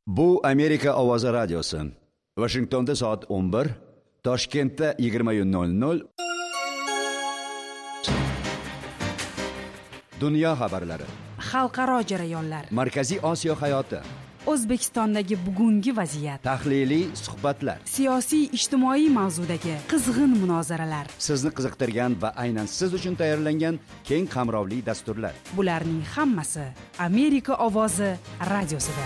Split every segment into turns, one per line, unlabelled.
Bu Amerika ovozi radiosi. Washingtonda soat 11, Toshkentda 20:00. Dunyo xabarlari.
Xalqaro jarayonlar.
Markaziy Osiyo hayoti.
O'zbekistondagi bugungi vaziyat.
Tahliliy suhbatlar.
Siyosiy ijtimoiy mavzudagi qizg'in munozaralar.
Sizni qiziqtirgan va aynan siz uchun tayyorlangan keng qamrovli dasturlar.
Bularning hammasi Amerika ovozi radiosida.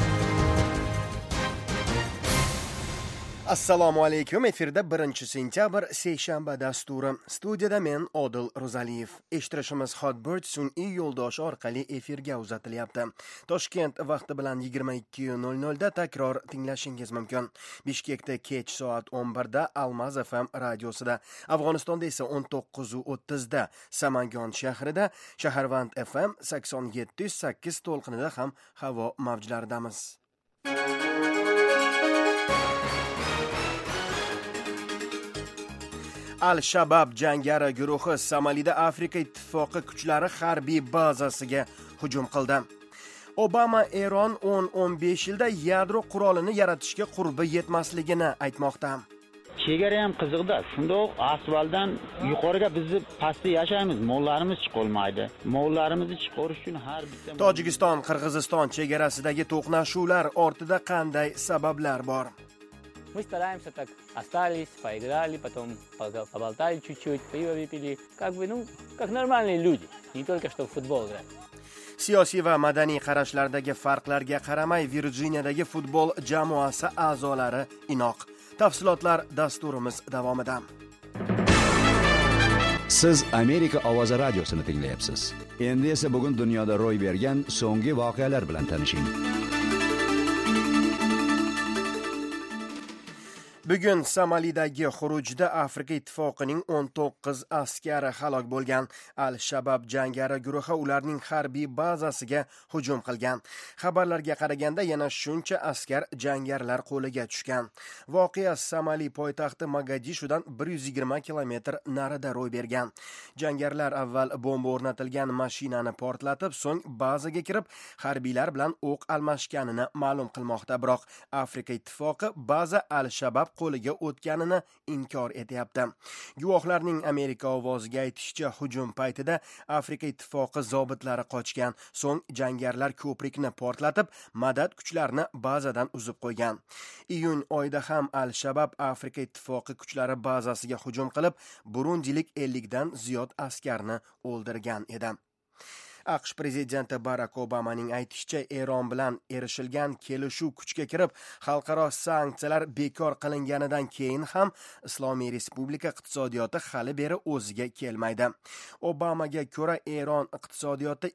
Assalomu alaykum. Efirda 1-sentyabr seshanba dasturi. Studiyada men Odil Ro'zaliyev. Eshittirishimiz Hotbird sun'iy yo'ldoshi orqali efirga uzatilyapti. Toshkent vaqti bilan 22:00 da takror tinglashingiz mumkin. Bishkekda kech soat 11 da Almaz FM radiosida, Afg'onistonda esa 19:30 da Samangon shahrida, Shaharvand FM 87.8 to'lqinida ham havo mavjlaridamiz. Al-Shabab jangari guruhi Somalida Afrika ittifoqi kuchlari harbiy bazasiga hujum qildi. Obama Eron 10-15 yilda yadro qurolini yaratishga qurbi yetmasligini aytmoqda.
Chegara ham qiziqda. Shundoq asfaltdan yuqoriga bizni pastda yashaymiz, mollarimiz chiqolmaydi. Mollarimizni chiqarish uchun har bitta
Tojikiston Qirg'iziston chegarasidagi to'qnashuvlar ortida qanday sabablar bor?
Мы стараемся так, остались, поиграли, потом поболтали чуть-чуть, пиво выпили. Как нормальные люди, не только что в футбол играть.
Siyosiy va madaniy qarashlardagi farqlarga qaramay Virjiniyadagi futbol jamoasi a'zolari inoq. Tafsilotlar dasturimiz davomida.
Siz Amerika ovozi radiosini tinglayapsiz. Endi esa bugun dunyoda ro'y bergan so'nggi voqealar bilan tanishing.
Bugun Somalidagi xurujda Afrika ittifoqining 19 askari halok bo'lgan. Al-Shabab jangari guruhi ularning harbiy bazasiga hujum qilgan. Xabarlarga qaraganda yana shuncha askar jangarilar qo'liga tushgan. Voqea Somali poytaxti Mogadishudan 120 kilometr narida ro'y bergan. Jangarilar avval bomba o'rnatilgan mashinani portlatib, so'ng bazaga kirib, harbiylar bilan o'q almashganini ma'lum qilmoqda. Biroq Afrika ittifoqi baza Al-Shabab qo'liga o'tganini inkor etyapti. Guvohlarning Amerika ovoziga aytishicha, hujum paytida Afrika ittifoqi zobitlari qochgan. So'ng jangarilar ko'prikni portlatib, madad kuchlarini bazadan uzib qo'ygan. Iyun oyida ham Al-Shabab Afrika ittifoqi kuchlari bazasiga hujum qilib, burundilik 50 dan ziyod askarni o'ldirgan edi. AQSh prezidenti Barack Obamaning aytishicha, Eron bilan erishilgan kelishuv kuchga kirib, xalqaro sanksiyalar bekor qilinganidan keyin ham Islomiy Respublika iqtisodiyoti hali beri o'ziga kelmaydi. Obamaga ko'ra, Eron iqtisodiyoti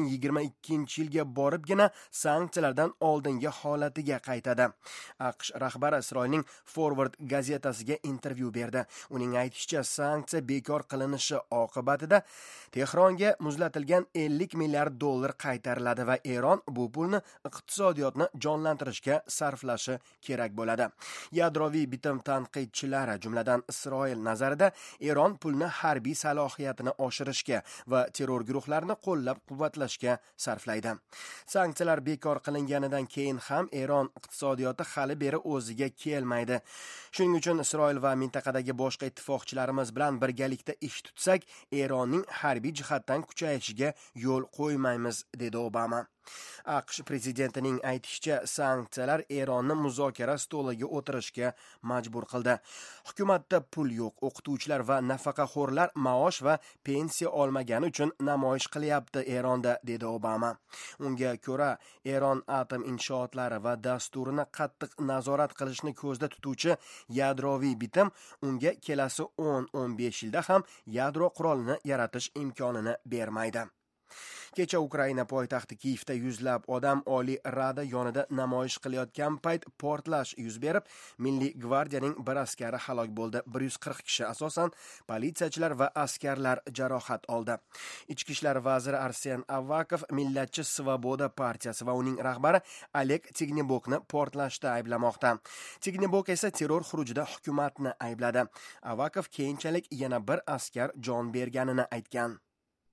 2022-yilga boribgina sanksiyalardan oldingi holatiga qaytadi. AQSh rahbari Isroilning Forward gazetasiga intervyu berdi. Uning aytishicha, sanksiya bekor qilinishi oqibatida Tehronga muzlatilgan 50 milliard dollar qaytariladi va Eron bu pulni iqtisodiyotni jonlantirishga sarflashi kerak bo'ladi. Yadroviy bitim tanqidchilari, jumladan Isroil nazarida, Eron pulni harbiy salohiyatini oshirishga va terror guruhlarini qo'llab-quvvatlashga sarflaydi. Sanksiyalar bekor qilinganidan keyin ham Eron iqtisodiyoti hali beri o'ziga kelmaydi. Shuning uchun Isroil va mintaqadagi boshqa ittifoqchilarimiz bilan birgalikda ish tutsak, Eronning harbiy jihatdan kuchayishiga yo'l qo'ymaymiz, dedi Obama. AQSh prezidentining aytishicha, sanksiyalar Eronni muzokara stoliga o'tirishga majbur qildi. Hukumatda pul yo'q, o'qituvchilar va nafaqaxo'rlar maosh va pensiya olmagani uchun namoyish qilyapti Eronda, dedi Obama. Unga ko'ra, Eron atom inshootlari va dasturini qattiq nazorat qilishni ko'zda tutuvchi yadroviy bitim unga kelasi 10-15 yilda ham yadro qurolini yaratish imkonini bermaydi. Kecha Ukraina poytaxti Kiyevda yuzlab odam Oliy Rada yonida namoyish qilayotgan payt portlash yuz berib, Milliy gvardiyaning bir askari halok bo'ldi. 140 kishi, asosan politsiyachilar va askarlar jarohat oldi. Ichki ishlar vaziri Arsen Avakov Millatchi Svoboda partiyasi va uning rahbari Oleg Tignebokni portlashda ayblamoqda. Tignebok esa terror xurujida hukumatni aybladi. Avakov keyinchalik yana bir askar jon berganini aytgan.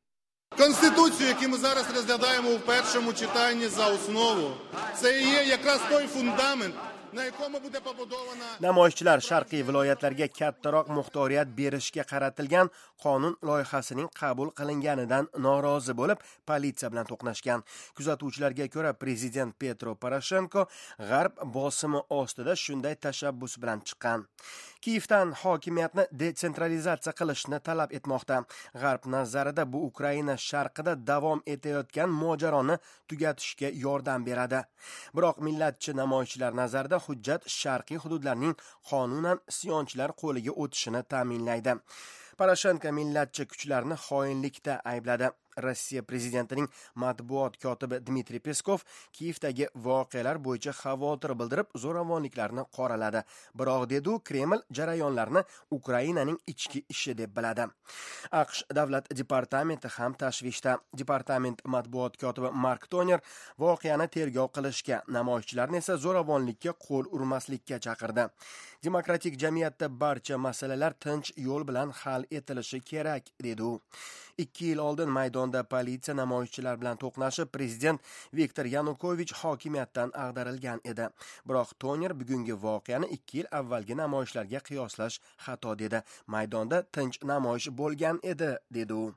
Конституцію, яку ми зараз розглядаємо у першому читанні за основу, це і є якраз той фундамент, на якому буде побудована.
Namoyishchilar sharqiy viloyatlarga kattaroq muxtoriyat berishga qaratilgan qonun loyihasining qabul qilinganidan norozi bo'lib, politsiya bilan to'qnashgan. Kuzatuvchilarga ko'ra, prezident Petro Poroshenko g'arb bosimi ostida shunday tashabbus bilan chiqqan. Kiyevdan hokimiyatni detsentralizatsiya qilishni talab etmoqda. G'arb nazarida bu Ukraina sharqida davom etayotgan mojaroni tugatishga yordam beradi. Biroq millatchi namoyishchilar nazarida hujjat sharqiy hududlarning qonunan isyonchilar qo'liga o'tishini ta'minlaydi. Poroshenko millatchi kuchlarni xoinlikda aybladi. Rossiya prezidentining matbuot kotibi Dmitriy Peskov Kiyevdagi voqealar bo'yicha xavotir bildirib, zo'ravonliklarni qoraladi. Biroq dedi, Kreml jarayonlarni Ukrainaning ichki ishi deb biladi. AQSh davlat departamenti ham tashvishda. Departament matbuot kotibi Mark Toner voqeani tergov qilishga, namoyishchilarni esa zo'ravonlikka qo'l urmaslikka chaqirdi. Demokratik jamiyatda barcha masalalar tinch yo'l bilan hal etilishi kerak, dedi u. 2 yil oldin maydonda politsiya namoyishchilar bilan to'qnashib, prezident Viktor Yanukovich hokimiyatdan ag'darilgan edi. Biroq Toner bugungi voqeani 2 yil avvalgi namoyishlarga qiyoslash xato dedi. Maydonda tinch namoyish bo'lgan edi, dedi u.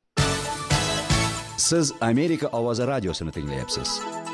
Siz Amerika ovozi radiosini tinglayapsiz.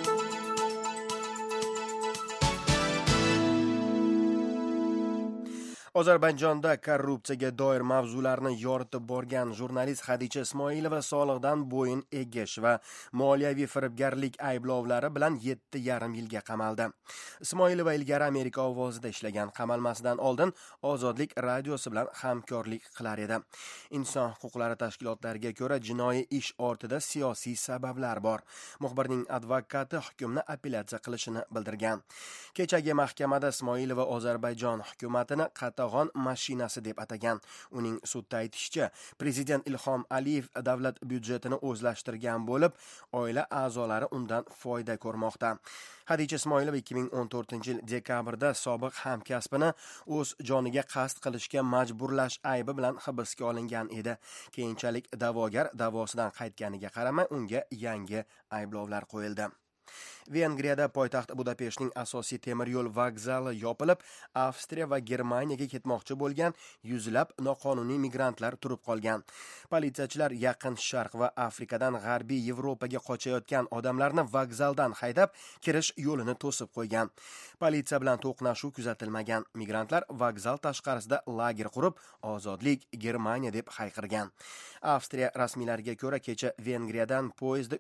Ozarbayjonda korrupsiyaga doir mavzularni yoritib borgan jurnalist Hadicha Ismoilova soliqdan bo'yin egish va moliyaviy firibgarlik ayblovlari bilan 7,5 yilga qamaldi. Ismoilova ilgari Amerika ovozida ishlagan. Qamalmasidan oldin Ozodlik radiosi bilan hamkorlik qilar edi. Inson huquqlari tashkilotlariga ko'ra, jinoiy ish ortida siyosiy sabablar bor. Muxbirning advokati hukmni apellyatsiya qilishini bildirgan. Kechagi mahkamada Ismoilova Ozarbayjon hukumatini qatag'on mashinasi deb atagan. Uning sudda aytishicha, prezident Ilhom Aliyev davlat byudjetini o'zlashtirgan bo'lib, oila a'zolari undan foyda ko'rmoqda. Hadicha Ismoilova 2014-yil dekabrda sobiq hamkasbini o'z joniga qasd qilishga majburlash aybi bilan hibsga olingan edi. Keyinchalik da'vogar davosidan qaytganiga qaramay, unga yangi ayblovlar qo'yildi. Vengriyada poytaxt Budapeshtning asosiy temir yo'l vokzali yopilib, Avstriya va Germaniyaga ketmoqchi bo'lgan yuzlab noqonuniy migrantlar turib qolgan. Politsiyachilar Yaqin Sharq va Afrikadan G'arbiy Yevropaga qochayotgan odamlarni vokzaldan haydab, kirish yo'lini to'sib qo'ygan. Politsiya bilan to'qnashuv kuzatilmagan. Migrantlar vokzal tashqarisida lager qurib, ozodlik Germaniya deb hayqirgan. Avstriya rasmiylariga ko'ra, kecha Vengriyadan poyezdda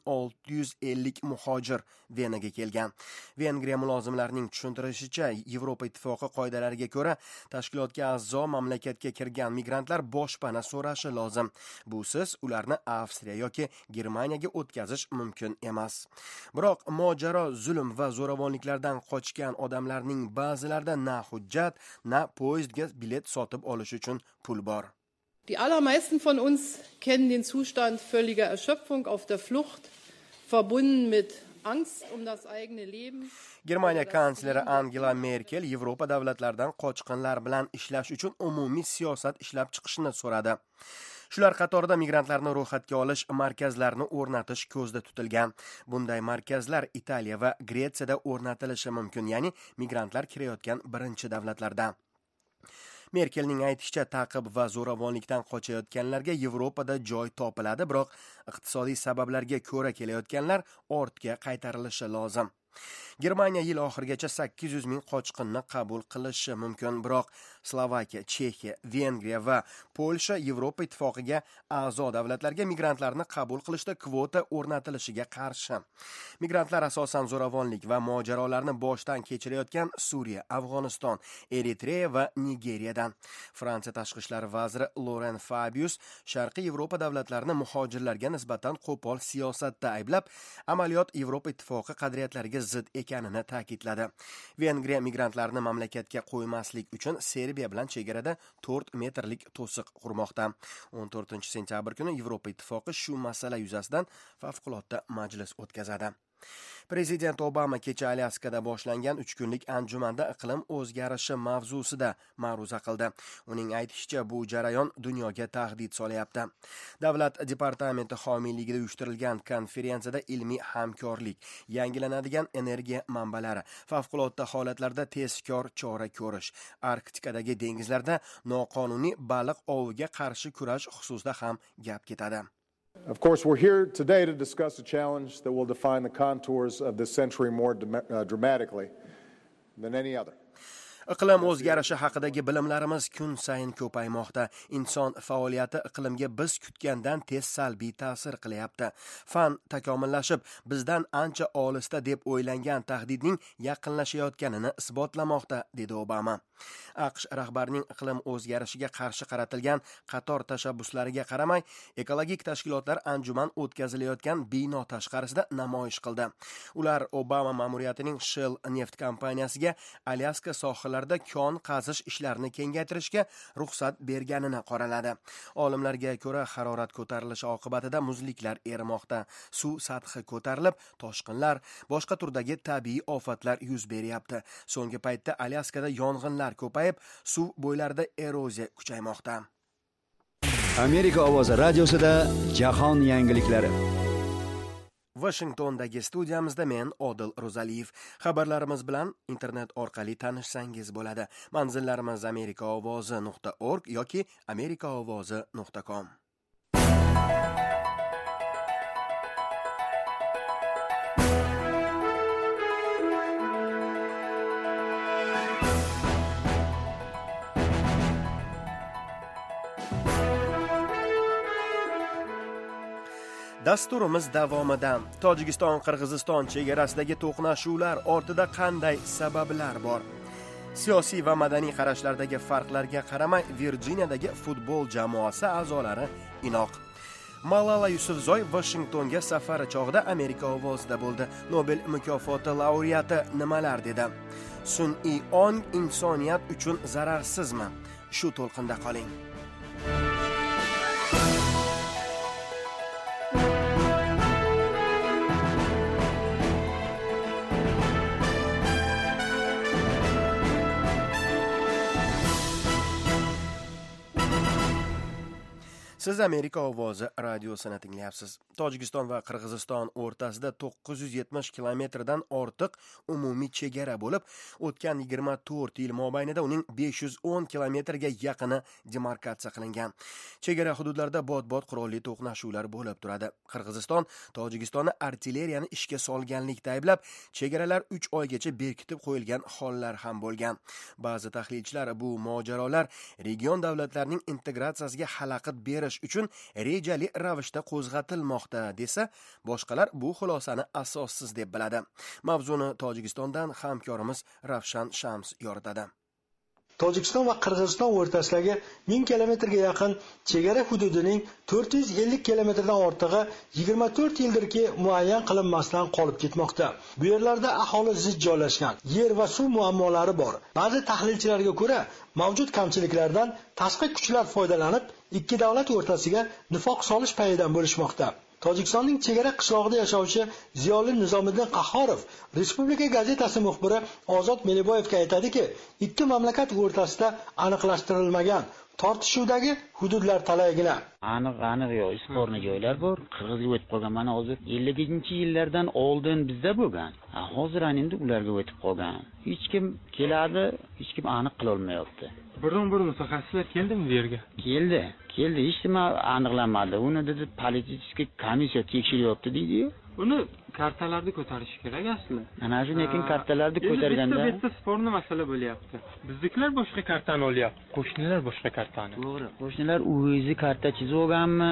3650 muhojir Venaga kelgan. Vengriya mulozimlarining tushuntirishicha, Yevropa ittifoqi qoidalariga ko'ra, tashkilotga a'zo mamlakatga kirgan migrantlar boshpana so'rashi lozim. Busiz ularni Avstriya yoki Germaniyaga o'tkazish mumkin emas. Biroq mojaro, zulm va zo'ravonliklardan qochgan odamlarning ba'zilarida na hujjat, na poyezdga bilet sotib olish uchun pul bor.
Die allermeisten von uns kennen den Zustand völliger Erschöpfung auf der Flucht, verbunden mit Angst um das eigene Leben.
Germaniya kansleri Angela Merkel Yevropa davlatlaridan qochqinlar bilan ishlash uchun umumiy siyosat ishlab chiqishni so'radi. Shular qatorida migrantlarni ro'yxatga olish markazlarini o'rnatish ko'zda tutilgan. Bunday markazlar Italiya va Gretsiyada o'rnatilishi mumkin, ya'ni migrantlar kirayotgan birinchi davlatlarda. Merkelning aytishicha, ta'qib va zo'ravonlikdan qochayotganlarga Yevropada joy topiladi, biroq iqtisodiy sabablarga ko'ra kelayotganlar ortga qaytarilishi lozim. Germaniya yil oxirigacha 800 ming qochqinni qabul qilishi mumkin, biroq Slovakiya, Chexiya, Vengriya va Polsha Yevropa ittifoqiga a'zo davlatlarga migrantlarni qabul qilishda kvota o'rnatilishiga qarshi. Migrantlar asosan zo'ravonlik va mojarolarni boshdan kechirayotgan Suriya, Afg'oniston, Eritreya va Nigeriyadan. Fransiya tashqi ishlar vaziri Laurent Fabius Sharqiy Yevropa davlatlarini muhojirlarga nisbatan qo'pol siyosatda ayblab, amaliyot Yevropa ittifoqi qadriyatlariga zid ekanini ta'kidladi. Vengriya migrantlarni mamlakatga qo'ymaslik uchun Serbiya bilan chegarada 4 metrlik to'siq qurmoqda. 14 sentyabr kuni Yevropa ittifoqi shu masala yuzasidan favqulodda majlis o'tkazadi. Prezident Obama kecha Alyaskada boshlangan 3 kunlik anjumanda iqlim o'zgarishi mavzusida ma'ruza qildi. Uning aytishicha, bu jarayon dunyoga tahdid solyapti. Davlat departamenti homiyligida uyushtirilgan konferensiyada ilmiy hamkorlik, yangilanadigan energiya manbalari, favqulodda holatlarda tezkor chora ko'rish, Arktikadagi dengizlarda noqonuniy baliq oviga qarshi kurash xususida ham gap ketadi.
Of course, we're here today to discuss a challenge that will define the contours of this century more dramatically than any other.
Iqlim o'zgarishi haqidagi bilimlarimiz kun sayin ko'paymoqda. Inson faoliyati iqlimga biz kutgandan tez salbiy ta'sir qilyapti. Fan takomillashib, bizdan ancha olisda deb o'ylangan tahdidning yaqinlashayotganini isbotlamoqda, dedi Obama. AQSh rahbarining iqlim o'zgarishiga qarshi qaratilgan qator tashabbuslariga qaramay, ekologik tashkilotlar anjuman o'tkazilayotgan bino tashqarisida namoyish qildi. Ular Obama ma'muriyatining Shell neft kompaniyasiga Alyaska sohillarida kon qazish ishlarini kengaytirishga ruxsat berganini qoraladi. Olimlarga ko'ra, harorat ko'tarilishi oqibatida muzliklar erimoqda, suv sathi ko'tarilib, toshqinlar, boshqa turdagi tabiiy ofatlar yuz beryapti. So'nggi paytda Alyaskada yong'inlar ko'payib, suv bo'ylarida eroziya kuchaymoqda.
Amerika ovozi radiosida jahon yangiliklari.
Washingtondagi studiyamizda men Odil Ro'zaliyev. Xabarlarimiz bilan internet orqali tanishsangiz bo'ladi. Manzillarimiz amerikaovozi.org yoki amerikaovozi.com. Dasturimiz davomida Tojikiston-Qirg'iziston chegarasidagi to'qnashuvlar ortida qanday sabablar bor? Siyosiy va madaniy qarashlardagi farqlarga qaramay, Virjiniyadagi futbol jamoasi a'zolari inoq. Malala Yusufzoy Washingtonga safari chog'ida Amerika ovozida bo'ldi. Nobel mukofoti laureati nimalar dedi? Sun'iy ong insoniyat uchun zararsizmi? Shu to'lqinda qoling. Siz Amerika ovozi radiosini tinglayapsiz. Tojikiston va Qirg'iziston o'rtasida 970 kilometrdan ortiq umumiy chegara bo'lib, o'tgan 24 yil mobaynida uning 510 kilometrga yaqini demarkatsiya qilingan. Chegara hududlarida bot-bot qurolli to'qnashuvlar bo'lib turadi. Qirg'iziston Tojikistonni artilleriyani ishga solganlikda ayblab, chegaralar 3 oygacha berkitib qo'yilgan hollar ham bo'lgan. Ba'zi tahlilchilar bu mojarolar region davlatlarining integratsiyasiga xalaqit berish uchun rejali ravishda qo'zg'atilmoqda desa, boshqalar bu xulosani asossiz deb biladi. Mavzuni Tojikistondan hamkorimiz Ravshan Shams yoritadi.
Tojikiston va Qirg'iziston o'rtasidagi 1000 kilometrga yaqin chegara hududining 450 kilometrdan ortig'i 24 yildirki muayyan qilinmasdan qolib ketmoqda. Bu yerlarda aholi zich joylashgan, yer va suv muammolari bor. Ba'zi tahlilchilarga ko'ra, mavjud kamchiliklardan tashqi kuchlar foydalanib, ikki davlat o'rtasiga nifoq solish payidan bo'lishmoqda. Tojikistonning chegara qishlog'ida yashovchi Ziyoli Nizomiddin Qahhorov Respublika gazetasi muxbiri Ozod Meliboyevga aytadiki, ikki mamlakat o'rtasida aniqlashtirilmagan tortishuvdagi hududlar talaygina.
Aniq yo'q, sporni joylar bor. Qirg'izga o'tib qolgan. Mana hozir 50-yillardan oldin bizda bo'lgan. Hozir endi ularga o'tib qolgan. Hech kim keladi, hech kim aniq qila olmayapti.
Bir mutaxassislar keldimi bu yerga?
Keldi, hech nima aniqlanmadi. Uni dedi politsiya komissiya tekshiryapti deydi-yu.
Uni kartalarni ko'tarish kerak aslida.
Ana shu lekin kartalarni ko'targanda
bitta sporni masala bo'lyapti. Bizliklar boshqa kartani olyapti, qo'shnilar boshqa kartani.
To'g'ri. Qo'shnilar o'zi karta chizib olganmi?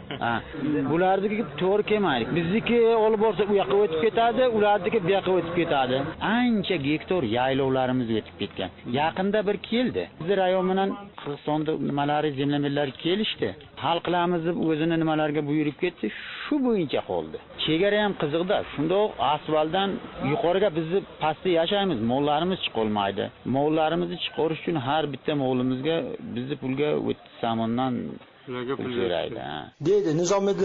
Bularniki to'g'ri kelmaydi. Bizniki olib borsa u yoqqa o'tib ketadi, ularniki bu yoqqa o'tib ketadi. Ancha gektar yaylovlarimiz o'tib ketgan. Yaqinda bir keldi. Biz rayon bilan Qirg'izistonda nimalari zemlyalar kelishdi. Hal qilamiz deb o'zini nimalarga buyurib ketdi. Shu bo'yicha qoldi. Chegara ham qiziqda. Shundoq asfaltdan yuqoriga bizni pastda yashaymiz, mollarimiz chiqolmaydi. Mollarimizni chiqarish uchun har bitta molimizga bizni pulga o'ttiz samondan pul so'raydi.
Deydi Nizomiddin.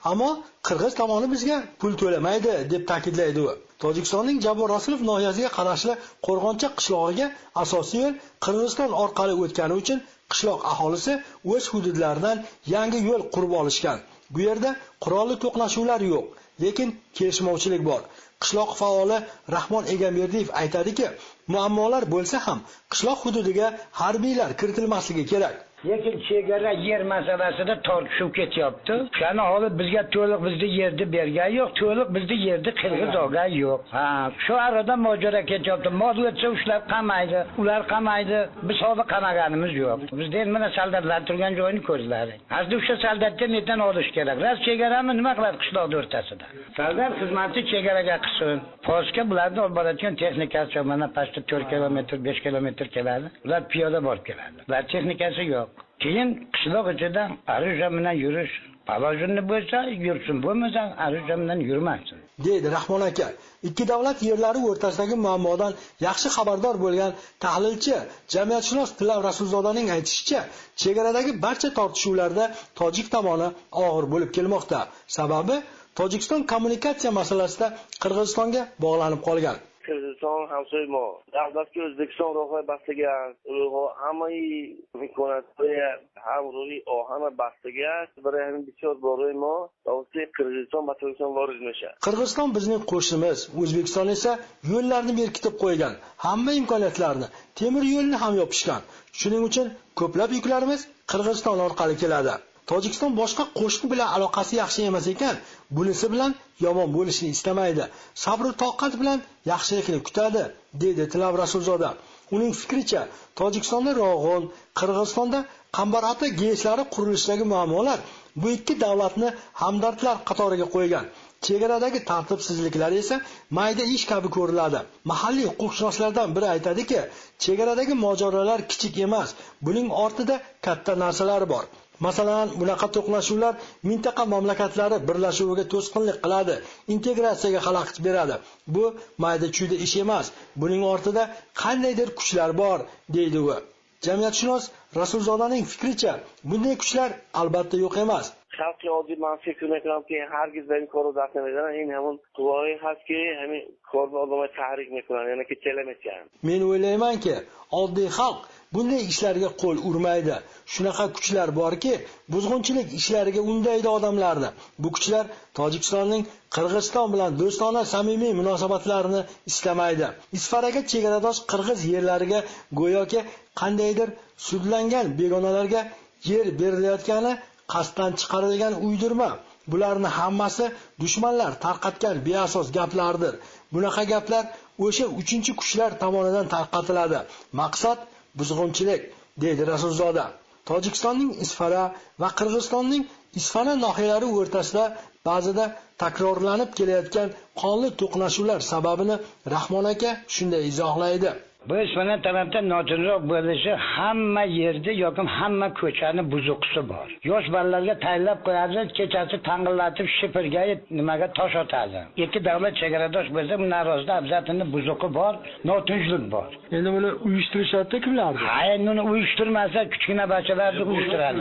Ammo qirg'iz tomoni bizga pul to'lamaydi deb ta'kidlaydi u. Tojikistonning Jabor Rasulov noyasiga qarashli Qo'rg'oncha qishlog'iga asosiy yo'l Qirg'iziston orqali o'tgani uchun qishloq aholisi o'z hududlaridan yangi yo'l qurib olishgan. Bu yerda qurolli to'qnashuvlar yo'q, lekin kelishmovchilik bor. Qishloq faoli Rahmon Egamberdiyev aytadiki, muammolar bo'lsa ham qishloq hududiga harbiylar kiritilmasligi kerak.
Lekin chegara yer masalasida tortishuv ketyapti. Shuni olib bizga to'liq bizni yerni bergan yo'q, to'liq bizni yerni qirg'iz olgan yo'q. Shu arada mojaro ketyapti. Mod o'tsa ushlar qamaydi, ular qamaydi. Biz hozir qamaganimiz yo'q. Bizda endi mana soldatlar turgan joyni ko'zlari. Asli o'sha soldatdan netan olish kerak. Ras chegarani nima qiladi qishloq o'rtasida? Soldat xizmatchi chegaraga qilsin. Postga bularni olib boradigan texnikasi mana pastda 4 kilometr, 5 kilometr keladi. Ular piyoda borib keladi. Ular texnikasi yo'q. Keyin qishloq ichida arusha bilan yurish, palojinni bo'lsa yursin, bo'lmasa arusha bilan yurmasin,
deydi Rahmon aka. Ikki davlat yerlari o'rtasidagi muammodan yaxshi xabardor bo'lgan tahlilchi, jamiyatshunos Tilav Rasulzodaning aytishicha, chegaradagi barcha tortishuvlarda tojik tomoni og'ir bo'lib kelmoqda. Sababi Tojikiston kommunikatsiya masalasida Qirg'izistonga bog'lanib qolgan.
Kırgızistan hamsoy ma. Davlatga O'zbekiston ro'yxat boshlagan. Hamma imkoniyatlar ham ro'yi ohana boshlagan. Birahim bichor boraymo. Davlatga Qirg'iziston va Tojikiston borishmoqda.
Qirg'iziston bizning qo'shnimiz, O'zbekiston esa yo'llarni berkitib qo'ygan. Hamma imkoniyatlarni, temir yo'lni ham yopishgan. Shuning uchun ko'plab yuklarimiz Qirg'iziston orqali keladi. Tojikiston boshqa qo'shni bilan aloqasi yaxshi emas ekan, bunisi bilan yomon bo'lishni istamaydi. Sabr va toqat bilan yaxshilikni kutadi, dedi Tilav Rasulzoda. Uning fikricha, Tojikistonda Rog'on, Qirg'izistonda Qambarota GESlari qurilishidagi muammolar bu ikki davlatni hamdardlar qatoriga qo'ygan. Chegaradagi tartibsizliklar esa mayda ish kabi ko'riladi. Mahalliy huquqshunoslardan biri aytadiki, chegaradagi mojarolar kichik emas, buning ortida katta narsalar bor. Masalan, bunaqa to'qnashuvlar mintaqa mamlakatlari birlashuviga to'sqinlik qiladi, integratsiyaga xalaqit beradi. Bu mayda-chuyda ish emas. Buning ortida qandaydir kuchlar bor, deydi u. Jamiyatshunos Rasulzodaning fikricha, bunday kuchlar albatta yo'q emas.
Xalqi oddiy man fikr mekanki hargiz ben koru daknemedan in hamon quvoi hastki hamon korni odamga tahrik mekan, ya'ni ki chelametgan.
Men o'ylaymanki, oddiy xalq bunday ishlarga qo'l urmaydi. Shunaqa kuchlar borki, buzg'unchilik ishlariga undaydi odamlarni. Bu kuchlar Tojikistonning Qirg'iziston bilan do'stona samimiy munosabatlarini istamaydi. Isfaraga chegaradosh qirg'iz yerlariga go'yoki qandaydir sudlangan begonalarga yer berilayotgani qasddan chiqarilgan uydirma. Bularning hammasi dushmanlar tarqatgan beasos gaplardir. Bunaqa gaplar o'sha 3-kuchlar tomonidan tarqatiladi. Maqsad buzg'unchilik, deydi Rasulzoda. Tojikistonning Isfara va Qirg'izistonning Isfana nohiyalari o'rtasida ba'zida takrorlanib kelayotgan qonli to'qnashuvlar sababini Rahmon aka shunday izohlaydi.
Bu Isfana tarafda notinchroq bo'lishi hamma yerda yoki hamma ko'chani buzuqisi bor. Yosh bolalarga tayinlab qo'yadi, kechasi tang'illatib shipirga nimaga tosh otadi. Ikki davlat chegaradosh bo'lsa, bu narozda abzatini buzuqi bor, notinchlik bor.
Endi buni uyushtirishadi kimlar?
Hayır, buni uyushtirmasa kichkina bachchalarni uyushtiradi.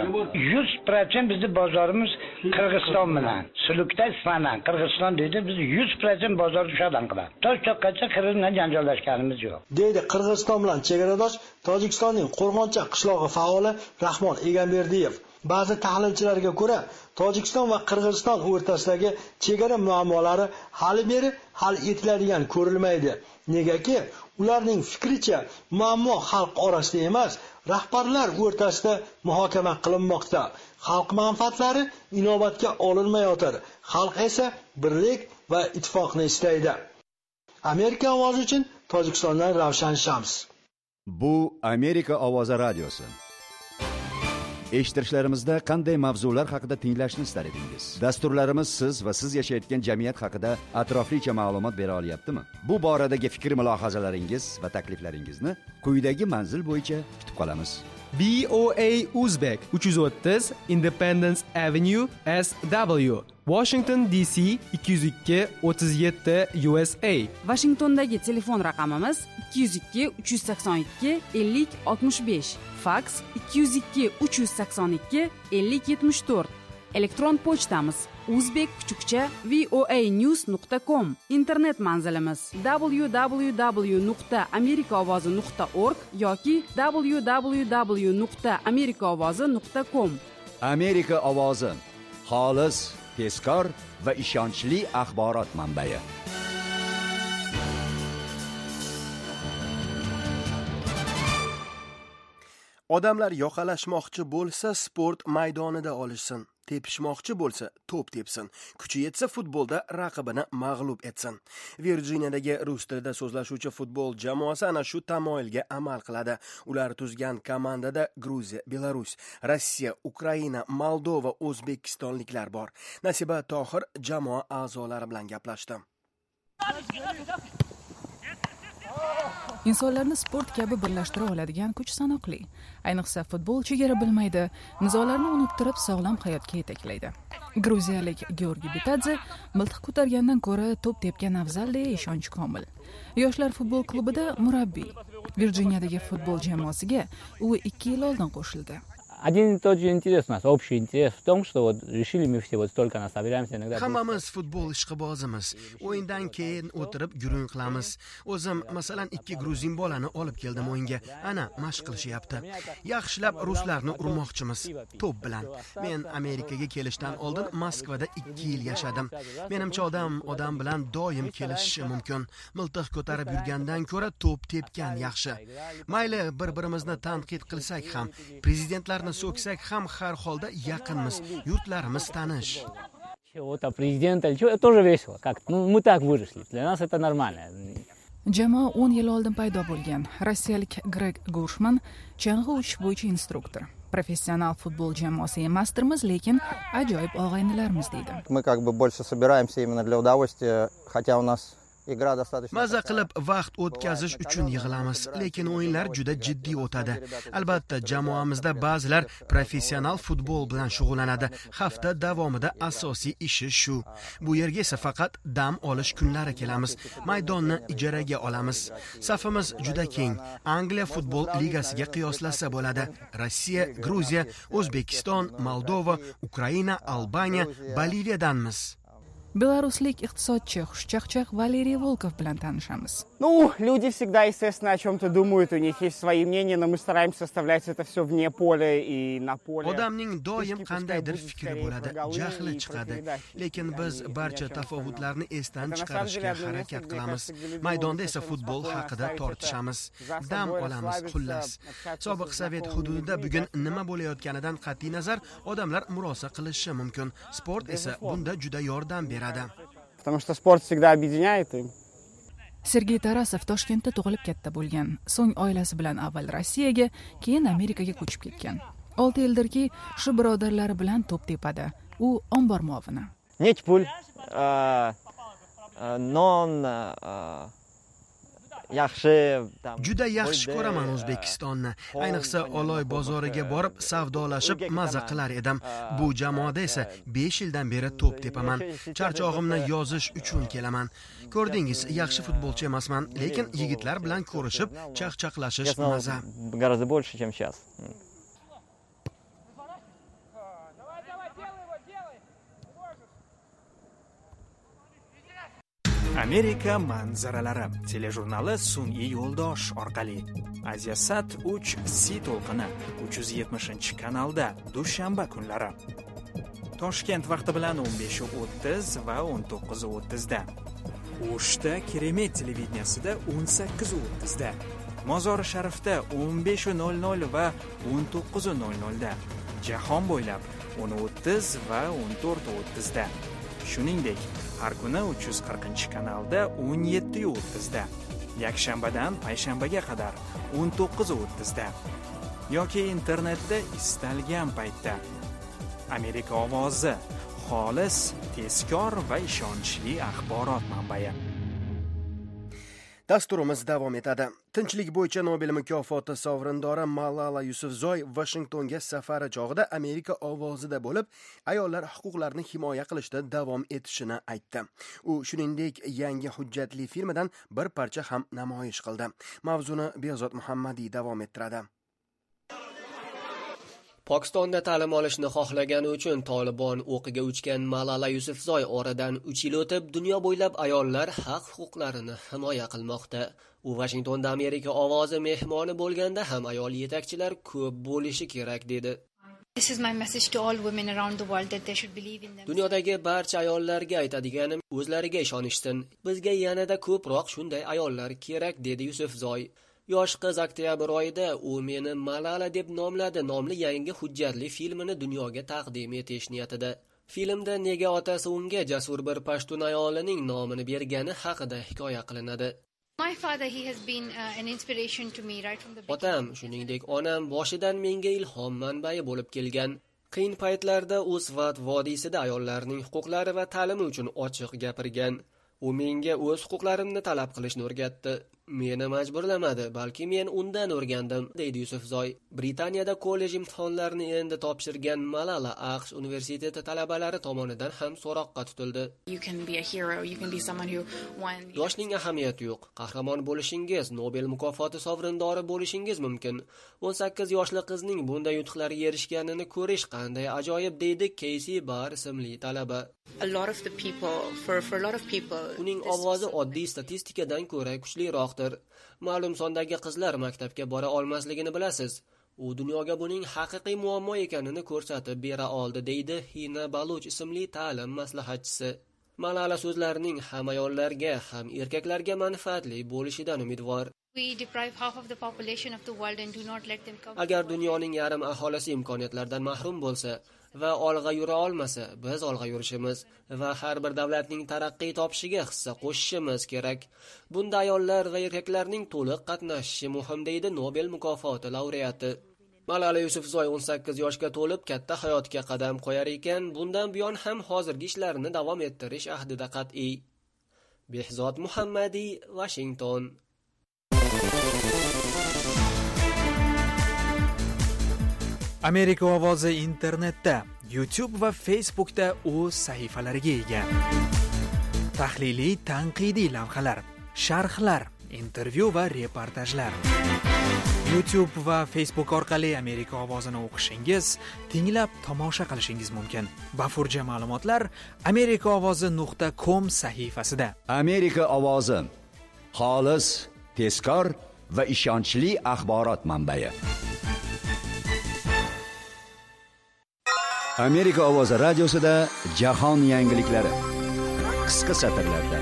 100% bizning bozorimiz Qirg'iziston bilan. Sulukda Isfana, Qirg'iziston deydi, biz 100% bozor ushadan qiladi. Tosh-toqqacha Qirg'iz bilan janjallashganimiz yo'q.
Deydi Qirg'iziston bilan chegaradosh Tojikistonning Qo'rg'oncha qishlog'i faoli Rahmon Egamberdiyev. Ba'zi tahlilchilarga ko'ra, Tojikiston va Qirg'iziston o'rtasidagi chegara muammolari hali beri hal etiladigan ko'rilmaydi. Negaki, ularning fikricha, muammo xalq orasida emas, rahbarlar o'rtasida muhokama qilinmoqda. Xalq manfaatlari inobatga olinmayotir. Xalq esa birlik va ittifoqni istaydi. Amerika ovozi uchun Tojikistondan Ravshan Shams.
Bu Amerika ovozi radiosi. Eshittirishlarimizda qanday mavzular haqida tinglashni istar edingiz? Dasturlarimiz siz va siz yashayotgan jamiyat haqida atroflicha ma'lumot bera olyaptimi? Bu boradagi fikr-mulohazalaringiz va takliflaringizni quyidagi manzil bo'yicha kutib qolamiz.
BOA Uzbek 330 Independence Avenue SW, Washington DC 202 37 USA.
Washingtondagi telefon raqamimiz 202 382 50 65, fax 202 382 50 74. Elektron pochtamiz uzbek_voanews.com. internet manzilimiz www.amerikaovozi.org yoki www.amerikaovozi.com.
Amerika ovozi, xolis, tezkor va ishonchli axborot manbai.
Odamlar yoqalashmoqchi bo'lsa, sport maydonida olishsin. Tepishmoqchi bo'lsa, to'p tepsin. Kuchi yetsa futbolda raqibini mag'lub etsin. Virjiniyadagi rus tilida so'zlashuvchi futbol jamoasi ana shu tamoyilga amal qiladi. Ular tuzgan komandada Gruziya, Belarus, Rossiya, Ukraina, Moldova, O'zbekistonliklar bor. Nasiba Tohir jamoa a'zolari bilan gaplashdi.
Insonlarni sport kabi birlashtira oladigan kuch sanoqli. Ayniqsa futbol chegara bilmaydi, nizolarni unuttirib sog'lom hayotga yetaklaydi. Gruziyalik Georgiy Bitadze miltiq ko'targandan ko'ra to'p tepgan afzal deya ishonchi komil. Yoshlar futbol klubida murabbiy. Virjiniyadagi futbol jamoasiga u 2 yil oldin qo'shildi.
Один и тот же интерес у нас, общий интерес в том, что вот решили мы все вот столько нас собираемся иногда.
Hammamiz futbol ishqibozimiz. O'yindan keyin o'tirib gurung qilamiz. O'zim masalan 2 gruzin bolani olib keldim o'yinga. Ana mashq qilishyapti. Yaxshilab ruslarni urmoqchimiz to'p bilan. Men Amerikaga kelishdan oldin Moskvada 2 yil yashadim. Menimcha odam bilan doim kelishishi mumkin. Miltiq ko'tarib yurgandan ko'ra to'p tepgan yaxshi. Mayli bir-birimizni tanqid qilsak ham, prezidentlarni so'ksak ham har holda yaqinmiz, yurtlarimiz tanish.
Чего-то президента, это тоже весело. Как, мы так выросли. Для нас это нормально.
Jamoa 10 yil oldin paydo bo'lgan. Rossiyalik Greg Gushman chang'i uchish bo'yicha instruktor. Professional futbol jamoasi emasdirmiz, lekin ajoyib og'aynilarmiz deydi.
Мы как бы больше собираемся именно для удовольствия, хотя у нас игра достаточно.
Maza qilib vaqt o'tkazish uchun yig'ilamiz, lekin o'yinlar juda jiddiy o'tadi. Albatta, jamoamizda ba'zilar professional futbol bilan shug'ullanadi. Hafta davomida asosiy ishi shu. Bu yerga esa faqat dam olish kunlari kelamiz. Maydonni ijaraga olamiz. Safimiz juda keng. Angliya futbol ligasiga qiyoslasa bo'ladi. Rossiya, Gruziya, O'zbekiston, Moldova, Ukraina, Albaniya, Boliviyadanmiz.
Belaruslik iqtisodchi xushchaqchaq Valeriy Volkov bilan tanishamiz.
Ну, люди всегда, естественно, о чем-то думают, у них есть свои мнения, но мы стараемся оставлять это все вне поля и на поле.
Odamning doim qandaydir fikri bo'ladi, jahli chiqadi. Lekin biz barcha tafovutlarni esdan chiqarishga harakat qilamiz. Maydonda esa futbol haqida tortishamiz, dam olamiz, xullas. Sobiq Sovet hududida bugun nima bo'layotganidan qat'iy nazar odamlar murosa qilishi mumkin. Sport esa bunda juda yordam beradi.
Потому что спорт всегда объединяет им.
Sergey Tarasov Toshkentda tug'ilib katta bo'lgan. So'ng oilasi bilan avval Rossiyaga, keyin Amerikaga ko'chib ketgan. 6 yildirki, shu birodarlari bilan to'p tepadi. U ombor muovini.
Нет пуль, non yaxshi.
Juda yaxshi ko'raman O'zbekistonni. Ayniqsa Oloy bozoriga borib savdolashib maza qilar edim. Bu jamoada esa 5 yildan beri to'p tepaman. Charchog'imni yozish uchun kelaman. Ko'rdingiz, yaxshi futbolchi emasman, lekin yigitlar bilan ko'rishib, chaqchaqlashish maza.
Гораздо больше, чем сейчас.
Amerika manzaralari telejurnali sun'iy yo'ldosh orqali Asiasat 3 C to'lqini 370-kanalda dushanba kunlari. Toshkent vaqti bilan 15:30 va 19:30 da. O'shda Keremet televideniyasida 18:30 da. Mozori Sharifda 15:00 va 19:00 da. Jahon bo'ylab 10:30 va 14:30 da. Shuningdek, har kuni 340-kanalda 17:30 da. Yakshanbadan payshanbaga qadar 19:30 da. Yoki internetda istalgan paytda. Amerika ovozi, xolis, tezkor va ishonchli axborot manbai.
Dasturimiz davom etadi. Tinchlik bo'yicha Nobel mukofoti sovrindori Malala Yusufzoy Washingtonga safari chog'ida Amerika ovozida bo'lib, ayollar huquqlarini himoya qilishda davom etishini aytdi. U shuningdek yangi hujjatli filmidan bir parcha ham namoyish qildi. Mavzuni Behzod Muhammadiy davom ettiradi.
Pokistonda ta'lim olishni xohlagani uchun Tolibon o'qiga uchgan Malala Yusufzoy oradan 3 yil o'tib dunyo bo'ylab ayollar haq-huquqlarini himoya qilmoqda. U Washingtonda Amerika ovozi mehmoni bo'lganda ham ayol yetakchilar ko'p bo'lishi kerak dedi.
This is my message to all women around the world that they should believe in them.
Dunyodagi barcha ayollarga aytadiganim, o'zlariga ishonishsin. Bizga yanada ko'proq shunday ayollar kerak dedi Yusufzoy. Yosh qiz oktyabr oyida u meni Malala deb nomladi nomli yangi hujjatli filmini dunyoga taqdim etish niyatida. Filmda nega otasi unga jasur bir pashtun ayolining nomini bergani haqida hikoya qilinadi.
My father, he has been an inspiration to me right from the beginning.
Otam, shuningdek onam boshidan menga ilhom manbai bo'lib kelgan. Qiyin paytlarda Usvat vodiysida ayollarning huquqlari va ta'limi uchun ochiq gapirgan. U menga o'z huquqlarimni talab qilishni o'rgatdi. Meni majburlamadi, balki men undan o'rgandim, deydi Yusufzoy. Britaniyada kollej imtihonlarini endi topshirgan Malala AQSh universiteti talabalari tomonidan ham so'roqqa tutildi.
You can be a hero, you can be someone who won.
Yoshning ahamiyati yo'q. Qahramon bo'lishingiz, Nobel mukofoti sovrindori bo'lishingiz mumkin. 18 yoshli qizning bunday yutuqlarga erishganini ko'rish qanday ajoyib, deydi Casey Barr ismli talaba.
A lot of the people, for a lot of people,
uning ovozi oddiy statistikadan ko'ra kuchliroq. Ma'lum sondagi qizlar maktabga bora olmasligini bilasiz. U dunyoga buning haqiqiy muammo ekanini ko'rsatib bera oldi, deydi Hina Baluch ismli ta'lim maslahatchisi. Malala so'zlarining ham ayollarga, ham erkaklarga manfaatli bo'lishidan umidvor.
We deprive half of the population of the world and do not let them come.
Agar dunyoning yarim aholisi imkoniyatlardan mahrum bo'lsa va olg'a yura olmasa, biz olg'a yurishimiz va har bir davlatning taraqqiy topishiga hissa qo'shishimiz kerak. Bunda ayollar va erkaklarning to'liq qatnashishi muhim, deydi Nobel mukofoti laureati. Malala Yusufzoy 18 yoshga to'lib katta hayotga qadam qo'yar ekan, bundan buyon ham hozirgi ishlarini davom ettirish ahdida qat'iy. Behzod Muhammadiy, Washington.
Amerika ovozi internetda, YouTube va Facebookda o'z sahifalariga ega. Tahliliy, tanqidiy lavhalar, sharhlar, intervyu va reportajlar. YouTube va Facebook orqali Amerika ovozini o'qishingiz, tinglab tomosha qilishingiz mumkin. Bafurja ma'lumotlar amerikaovozi.com sahifasida.
Amerika ovozi xolis, tezkor va ishonchli axborot manbai. Amerika ovozi radiosida jahon yangiliklari qisqa satrlarda.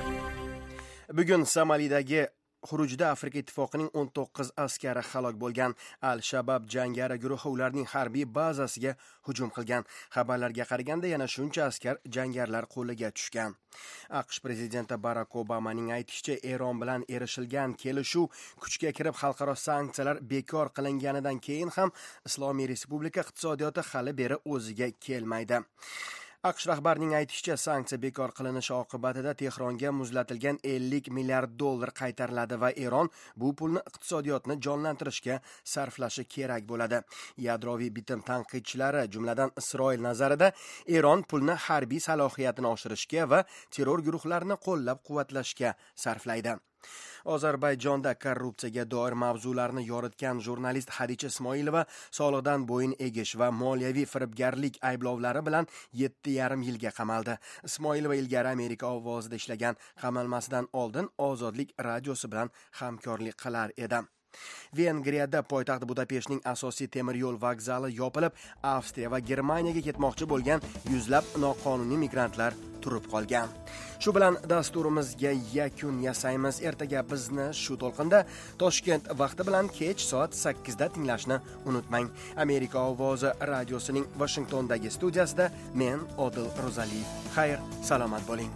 Bugun Somalidagi xurujda Afrika ittifoqining 19 askari halok bo'lgan. Al-Shabab jangari guruhi ularning harbiy bazasiga hujum qilgan. Xabarlarga qaraganda yana shuncha askar jangarilar qo'liga tushgan. AQSh prezidenti Barack Obamaning aytishicha, Eron bilan erishilgan kelishuv kuchga kirib xalqaro sanksiyalar bekor qilinganidan keyin ham Islomiy Respublika iqtisodiyoti hali beri o'ziga kelmaydi. AQSh rahbarining aytishicha, sanksiya bekor qilinishi oqibatida Tehronga muzlatilgan $50 milliard qaytariladi va Eron bu pulni iqtisodiyotni jonlantirishga sarflashi kerak bo'ladi. Yadroviy bitim tanqidchilari, jumladan Isroil nazarida, Eron pulni harbiy salohiyatini oshirishga va terror guruhlarini qo'llab-quvvatlashga sarflaydi. Ozarbayjonda korrupsiyaga doir mavzularni yoritgan jurnalist Hadicha Ismoilova soliqdan bo'yin egish va moliyaviy firibgarlik ayblovlari bilan 7,5 yilga qamaldi. Ismoilova ilgari Amerika ovozida ishlagan, qamalmasidan oldin Ozodlik radiosi bilan hamkorlik qilar edi. Vengriyada poytaxt Budapeshtning asosiy temir yo'l vokzali yopilib, Avstriya va Germaniyaga ketmoqchi bo'lgan yuzlab noqonuniy migrantlar turib qolgan. Shu bilan dasturimizga yakun yasaymiz. Ertaga bizni shu to'lqinda Toshkent vaqti bilan kech soat 8 da tinglashni unutmang. Amerika ovozi radiosining Washingtondagi studiyasida men Odil Ro'zaliyev. Xayr, salomat bo'ling.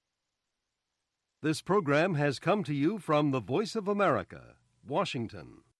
This program has come to you from the Voice of America, Washington.